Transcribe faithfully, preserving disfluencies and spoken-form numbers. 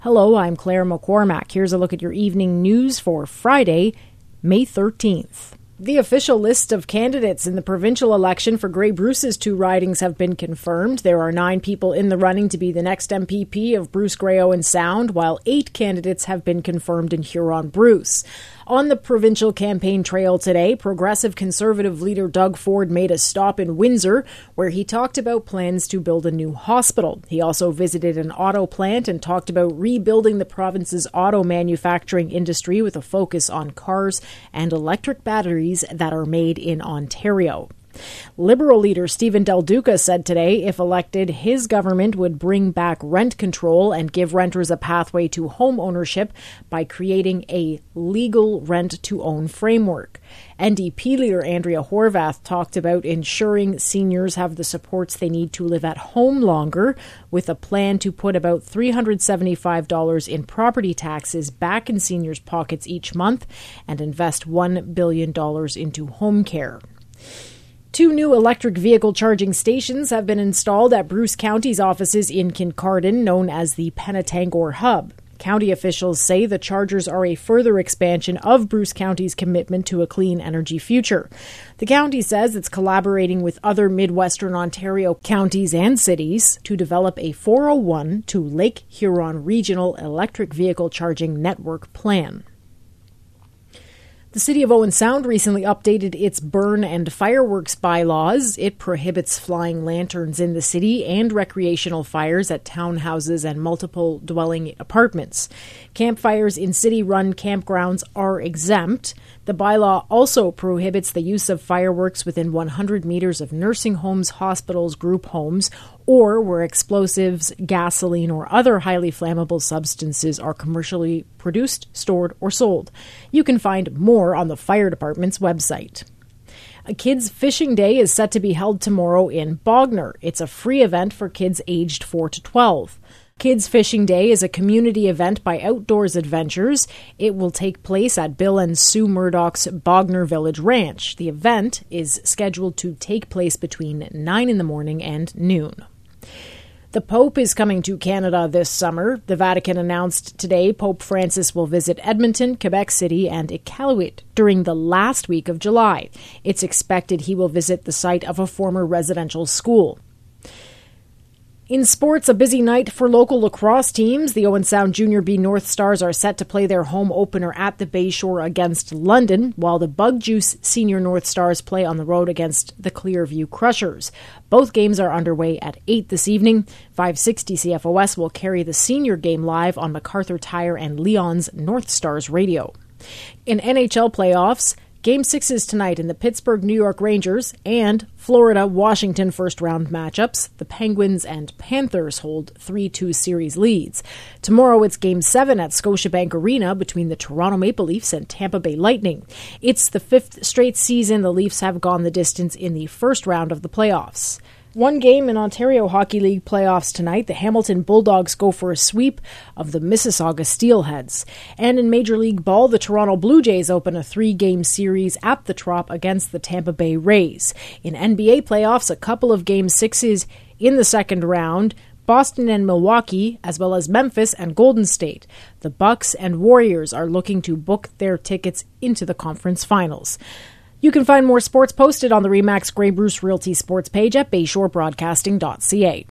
Hello, I'm Claire McCormack. Here's a look at your evening news for Friday, May thirteenth. The official list of candidates in the provincial election for Grey Bruce's two ridings have been confirmed. There are nine people in the running to be the next M P P of Bruce Grey Owen Sound, while eight candidates have been confirmed in Huron-Bruce. On the provincial campaign trail today, Progressive Conservative leader Doug Ford made a stop in Windsor, where he talked about plans to build a new hospital. He also visited an auto plant and talked about rebuilding the province's auto manufacturing industry with a focus on cars and electric batteries that are made in Ontario. Liberal leader Stephen Del Duca said today if elected, his government would bring back rent control and give renters a pathway to home ownership by creating a legal rent-to-own framework. N D P leader Andrea Horwath talked about ensuring seniors have the supports they need to live at home longer, with a plan to put about three hundred seventy-five dollars in property taxes back in seniors' pockets each month and invest one billion dollars into home care. Two new electric vehicle charging stations have been installed at Bruce County's offices in Kincardine, known as the Penetangor Hub. County officials say the chargers are a further expansion of Bruce County's commitment to a clean energy future. The county says it's collaborating with other Midwestern Ontario counties and cities to develop a four oh one to Lake Huron Regional Electric Vehicle Charging Network plan. The City of Owen Sound recently updated its burn and fireworks bylaws. It prohibits flying lanterns in the city and recreational fires at townhouses and multiple dwelling apartments. Campfires in city-run campgrounds are exempt. The bylaw also prohibits the use of fireworks within one hundred meters of nursing homes, hospitals, group homes, or where explosives, gasoline, or other highly flammable substances are commercially produced, stored, or sold. You can find more on the fire department's website. A Kids Fishing Day is set to be held tomorrow in Bognor. It's a free event for kids aged four to twelve. Kids Fishing Day is a community event by Outdoors Adventures. It will take place at Bill and Sue Murdoch's Bognor Village Ranch. The event is scheduled to take place between nine in the morning and noon. The Pope is coming to Canada this summer. The Vatican announced today Pope Francis will visit Edmonton, Quebec City, and Iqaluit during the last week of July. It's expected he will visit the site of a former residential school. In sports, a busy night for local lacrosse teams. The Owen Sound Junior B North Stars are set to play their home opener at the Bayshore against London, while the Bug Juice Senior North Stars play on the road against the Clearview Crushers. Both games are underway at eight this evening. five sixty C F O S will carry the senior game live on MacArthur Tire and Leon's North Stars radio. In N H L playoffs, Game sixes tonight in the Pittsburgh New York Rangers and Florida-Washington first-round matchups. The Penguins and Panthers hold three two series leads. Tomorrow it's Game seven at Scotiabank Arena between the Toronto Maple Leafs and Tampa Bay Lightning. It's the fifth straight season the Leafs have gone the distance in the first round of the playoffs. One game in Ontario Hockey League playoffs tonight. The Hamilton Bulldogs go for a sweep of the Mississauga Steelheads. And in Major League Ball, the Toronto Blue Jays open a three-game series at the Trop against the Tampa Bay Rays. In N B A playoffs, a couple of game sixes in the second round. Boston and Milwaukee, as well as Memphis and Golden State. The Bucks and Warriors are looking to book their tickets into the conference finals. You can find more sports posted on the RE/MAX Grey Bruce Realty sports page at bayshore broadcasting dot c a.